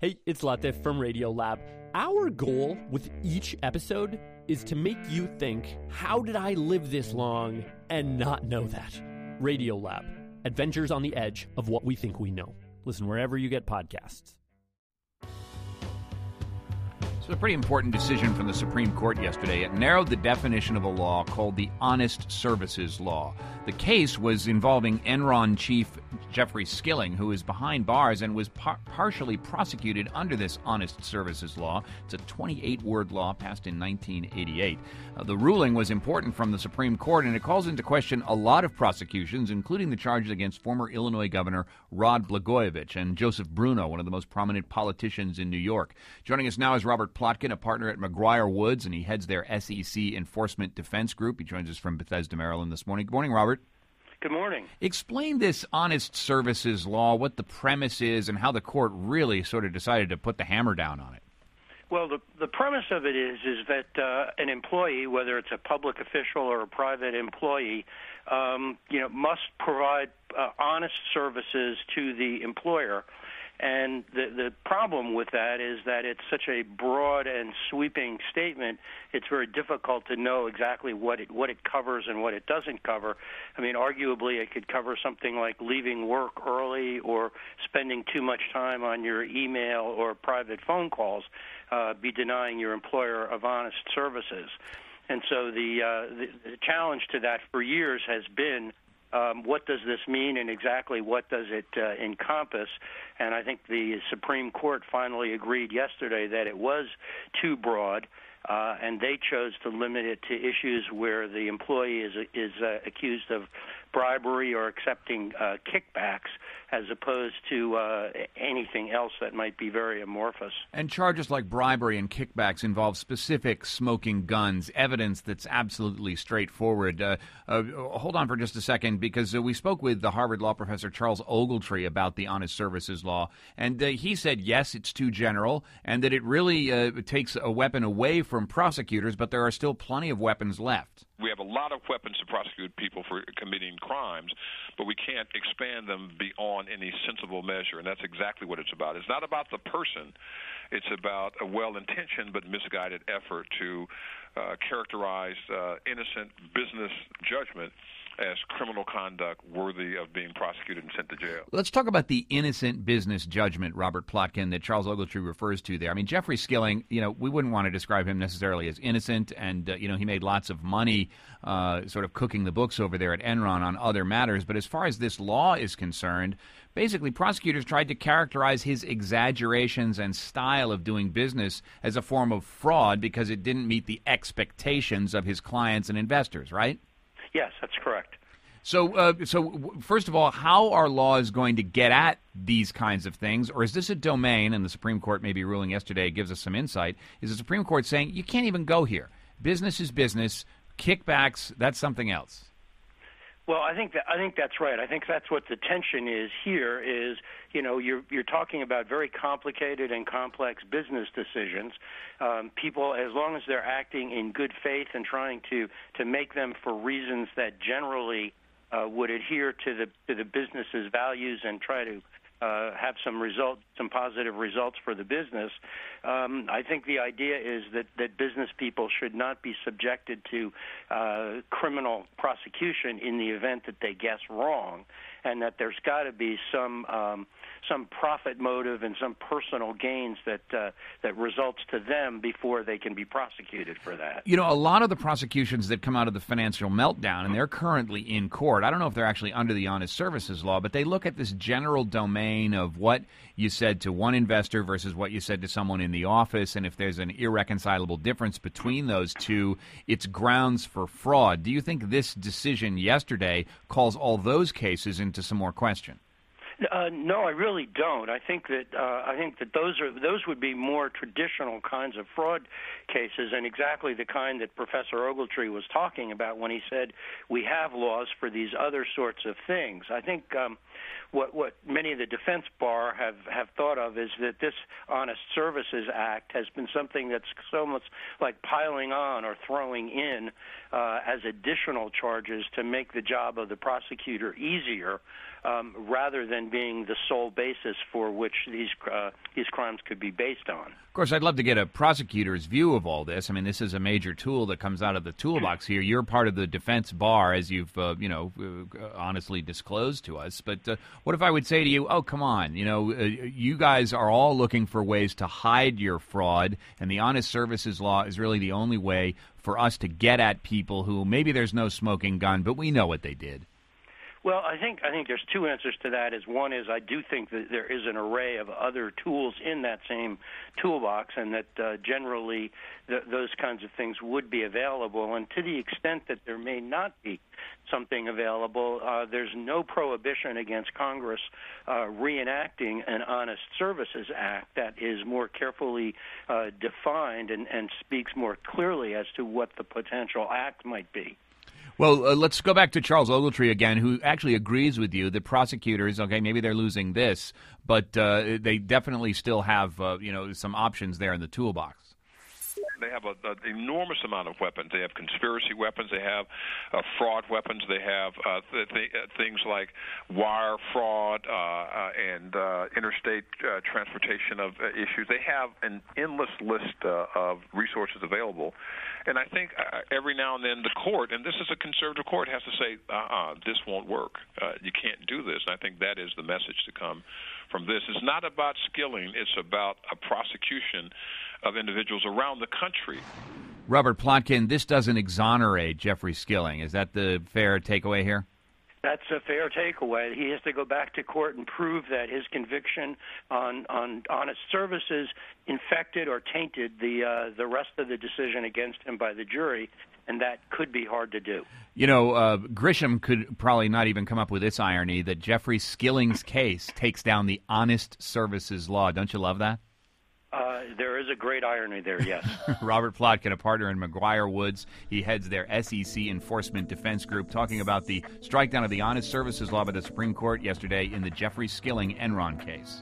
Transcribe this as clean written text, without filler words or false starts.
Hey, it's Latif from Radiolab. Our goal with each episode is to make you think, how did I live this long and not know that? Radiolab, adventures on the edge of what we think we know. Listen wherever you get podcasts. So a pretty important decision from the Supreme Court yesterday. It narrowed the definition of a law called the Honest Services Law. The case was involving Enron chief Jeffrey Skilling, who is behind bars and was partially prosecuted under this Honest Services Law. It's a 28-word law passed in 1988. The ruling was important from the Supreme Court, and it calls into question a lot of prosecutions, including the charges against former Illinois Governor Rod Blagojevich and Joseph Bruno, one of the most prominent politicians in New York. Joining us now is Robert Plotkin, a partner at McGuire Woods, and he heads their SEC Enforcement Defense Group. He joins us from Bethesda, Maryland this morning. Good morning, Robert. Good morning. Explain this Honest Services Law, what the premise is, and how the court really sort of decided to put the hammer down on it. Well, the premise of it is that an employee, whether it's a public official or a private employee, must provide honest services to the employer. And the problem with that is that it's such a broad and sweeping statement, it's very difficult to know exactly what it covers and what it doesn't cover. I mean, arguably it could cover something like leaving work early or spending too much time on your email or private phone calls, be denying your employer of honest services. And so the challenge to that for years has been, what does this mean and exactly what does it encompass? And I think the Supreme Court finally agreed yesterday that it was too broad, and they chose to limit it to issues where the employee is accused of bribery or accepting kickbacks, as opposed to anything else that might be very amorphous. And charges like bribery and kickbacks involve specific smoking guns, evidence that's absolutely straightforward. Hold on for just a second, because we spoke with the Harvard law professor Charles Ogletree about the Honest Services Law, and he said, yes, it's too general, and that it really takes a weapon away from prosecutors, but there are still plenty of weapons left. We have a lot of weapons to prosecute people for committing crimes, but we can't expand them beyond any sensible measure, and that's exactly what it's about. It's not about the person. It's about a well-intentioned but misguided effort to characterize innocent business judgment as criminal conduct worthy of being prosecuted and sent to jail. Let's talk about the innocent business judgment, Robert Plotkin, that Charles Ogletree refers to there. I mean, Jeffrey Skilling, we wouldn't want to describe him necessarily as innocent, and, he made lots of money sort of cooking the books over there at Enron on other matters. But as far as this law is concerned, basically prosecutors tried to characterize his exaggerations and style of doing business as a form of fraud because it didn't meet the expectations of his clients and investors, right? Yes, that's correct. So first of all, how are laws going to get at these kinds of things? Or is this a domain, and the Supreme Court maybe ruling yesterday gives us some insight, is the Supreme Court saying you can't even go here? Business is business. Kickbacks, that's something else. Well, I think that's right. I think that's what the tension is here is, you're talking about very complicated and complex business decisions. People, as long as they're acting in good faith and trying to make them for reasons that generally would adhere to the business's values and try to have some positive results for the business. I think the idea is that business people should not be subjected to criminal prosecution in the event that they guess wrong, and that there's got to be some profit motive and some personal gains that results to them before they can be prosecuted for that. A lot of the prosecutions that come out of the financial meltdown, and they're currently in court, I don't know if they're actually under the Honest Services Law, but they look at this general domain of what you said to one investor versus what you said to someone in the office, and if there's an irreconcilable difference between those two, it's grounds for fraud. Do you think this decision yesterday calls all those cases into some more question? No, I really don't. I think that those would be more traditional kinds of fraud cases, and exactly the kind that Professor Ogletree was talking about when he said we have laws for these other sorts of things. I think What many of the defense bar have thought of is that this Honest Services Act has been something that's almost like piling on or throwing in as additional charges to make the job of the prosecutor easier, rather than being the sole basis for which these crimes could be based on. Of course, I'd love to get a prosecutor's view of all this. I mean, this is a major tool that comes out of the toolbox here. You're part of the defense bar, as you've, honestly disclosed to us. But what if I would say to you, oh, come on, you guys are all looking for ways to hide your fraud, and the Honest Services Law is really the only way for us to get at people who maybe there's no smoking gun, but we know what they did. Well, I think there's two answers to that. One is I do think that there is an array of other tools in that same toolbox, and that generally those kinds of things would be available. And to the extent that there may not be something available, there's no prohibition against Congress reenacting an Honest Services Act that is more carefully defined and speaks more clearly as to what the potential act might be. Well, let's go back to Charles Ogletree again, who actually agrees with you that prosecutors, okay, maybe they're losing this, but they definitely still have, some options there in the toolbox. They have an enormous amount of weapons. They have conspiracy weapons. They have fraud weapons. They have things like wire fraud and interstate transportation of issues. They have an endless list of resources available. And I think every now and then the court, and this is a conservative court, has to say, this won't work. You can't do this. And I think that is the message to come from this. It's not about Skilling. It's about a prosecution of individuals around the country. Robert Plotkin, this doesn't exonerate Jeffrey Skilling. Is that the fair takeaway here? That's a fair takeaway. He has to go back to court and prove that his conviction on honest services infected or tainted the rest of the decision against him by the jury, and that could be hard to do. Grisham could probably not even come up with this irony that Jeffrey Skilling's case takes down the Honest Services Law. Don't you love that? There is a great irony there, yes. Robert Plotkin, a partner in McGuire Woods. He heads their SEC Enforcement Defense Group, talking about the strike down of the Honest Services Law by the Supreme Court yesterday in the Jeffrey Skilling Enron case.